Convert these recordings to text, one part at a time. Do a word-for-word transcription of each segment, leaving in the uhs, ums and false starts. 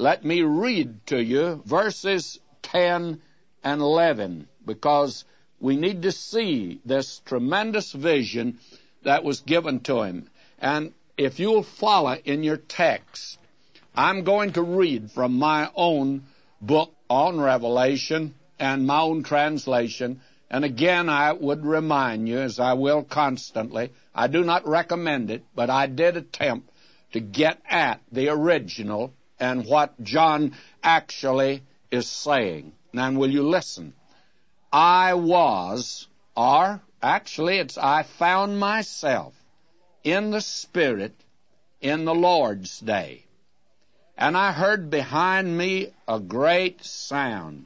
let me read to you verses ten and eleven, because we need to see this tremendous vision that was given to him. And if you'll follow in your text, I'm going to read from my own book on Revelation and my own translation. And again, I would remind you, as I will constantly, I do not recommend it, but I did attempt to get at the original and what John actually is saying. Now, will you listen? I was, or actually it's I found myself in the Spirit in the Lord's day. And I heard behind me a great sound,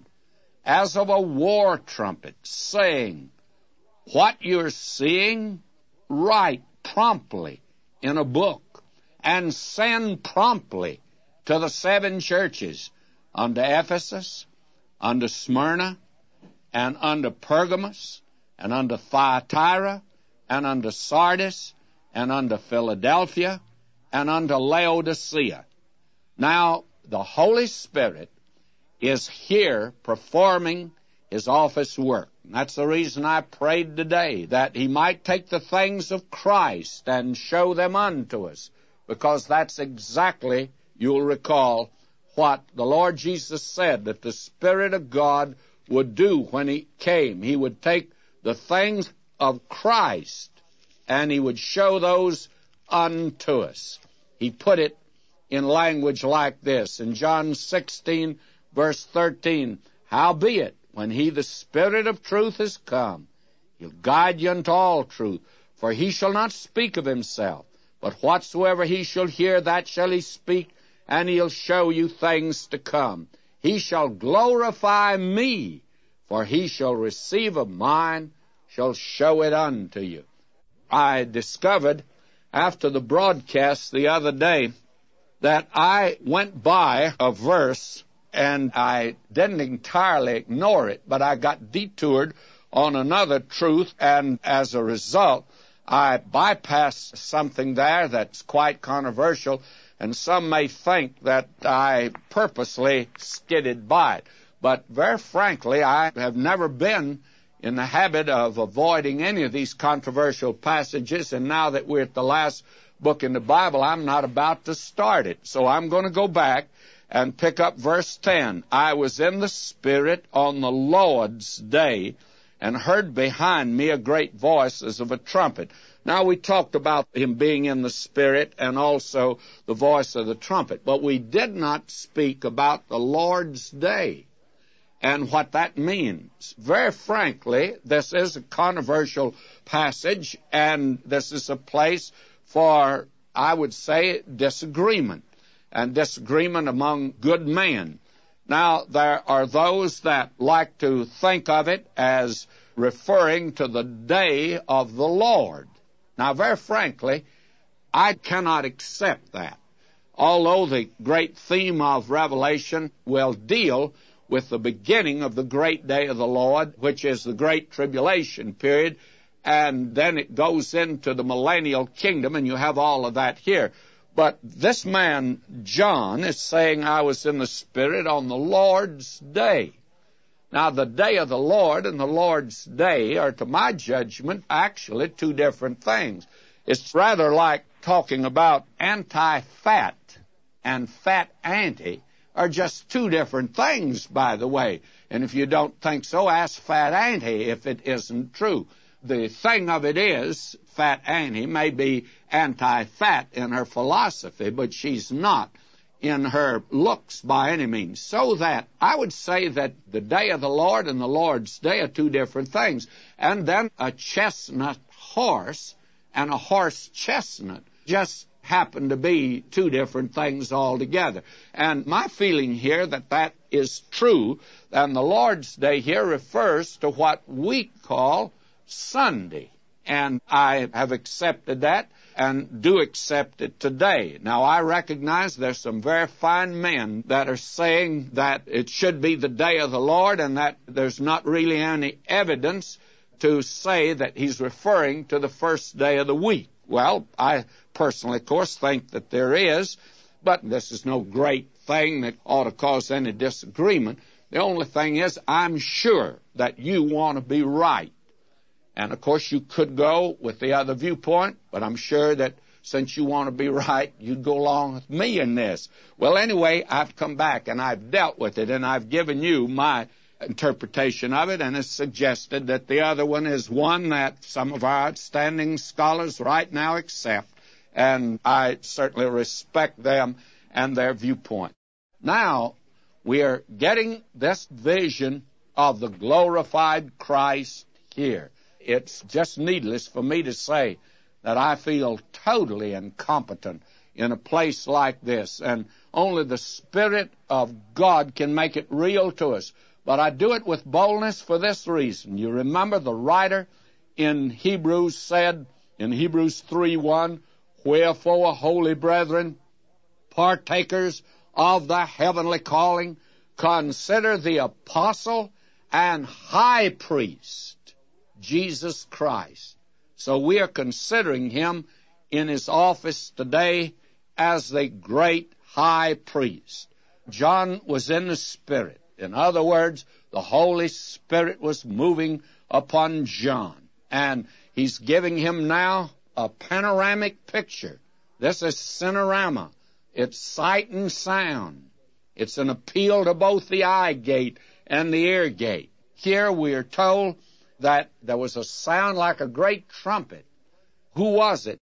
as of a war trumpet, saying, what you're seeing, write promptly in a book, and send promptly to the seven churches, unto Ephesus, unto Smyrna, and unto Pergamos, and unto Thyatira, and unto Sardis, and unto Philadelphia, and unto Laodicea. Now, the Holy Spirit is here performing his office work. And that's the reason I prayed today, that he might take the things of Christ and show them unto us, because that's exactly, you'll recall, what the Lord Jesus said that the Spirit of God would do when he came. He would take the things of Christ and he would show those unto us. He put it in language like this in John sixteen, verse thirteen, howbeit, when he, the Spirit of truth, is come, he'll guide you unto all truth, for he shall not speak of himself, but whatsoever he shall hear, that shall he speak, and he'll show you things to come. He shall glorify me, for he shall receive of mine, shall show it unto you. I discovered after the broadcast the other day that I went by a verse, and I didn't entirely ignore it, but I got detoured on another truth, and as a result, I bypassed something there that's quite controversial, and some may think that I purposely skidded by it. But very frankly, I have never been in the habit of avoiding any of these controversial passages, and now that we're at the last book in the Bible, I'm not about to start it. So I'm going to go back and pick up verse ten. I was in the Spirit on the Lord's day, and heard behind me a great voice as of a trumpet. Now, we talked about him being in the Spirit and also the voice of the trumpet, but we did not speak about the Lord's day and what that means. Very frankly, this is a controversial passage, and this is a place for, I would say, disagreement, and disagreement among good men. Now, there are those that like to think of it as referring to the day of the Lord. Now, very frankly, I cannot accept that. Although the great theme of Revelation will deal with the beginning of the great day of the Lord, which is the great tribulation period, and then it goes into the millennial kingdom, and you have all of that here. But this man, John, is saying, I was in the Spirit on the Lord's day. Now, the day of the Lord and the Lord's day are, to my judgment, actually two different things. It's rather like talking about anti-fat and fat anti are just two different things, by the way. And if you don't think so, ask Fat Auntie if it isn't true. The thing of it is, Fat Auntie may be anti-fat in her philosophy, but she's not in her looks by any means. So that I would say that the day of the Lord and the Lord's day are two different things. And then a chestnut horse and a horse chestnut just happen to be two different things altogether. And my feeling here that that is true, and the Lord's day here refers to what we call Sunday. And I have accepted that and do accept it today. Now, I recognize there's some very fine men that are saying that it should be the day of the Lord and that there's not really any evidence to say that he's referring to the first day of the week. Well, I personally, of course, think that there is, But this is no great thing that ought to cause any disagreement. The only thing is, I'm sure that you want to be right. And, of course, you could go with the other viewpoint, but I'm sure that since you want to be right, you'd go along with me in this. Well, anyway, I've come back, and I've dealt with it, and I've given you my interpretation of it, and it's suggested that the other one is one that some of our outstanding scholars right now accept, and I certainly respect them and their viewpoint. Now, we are getting this vision of the glorified Christ here. It's just needless for me to say that I feel totally incompetent in a place like this, and only the Spirit of God can make it real to us. But I do it with boldness for this reason. You remember the writer in Hebrews said, in Hebrews three one, "Wherefore, holy brethren, partakers of the heavenly calling, consider the apostle and high priest, Jesus Christ." So we are considering him in his office today as the great high priest. John was in the Spirit. In other words, the Holy Spirit was moving upon John, and he's giving him now a panoramic picture. This is Cinerama. It's sight and sound. It's an appeal to both the eye gate and the ear gate. Here we are told that there was a sound like a great trumpet. Who was it?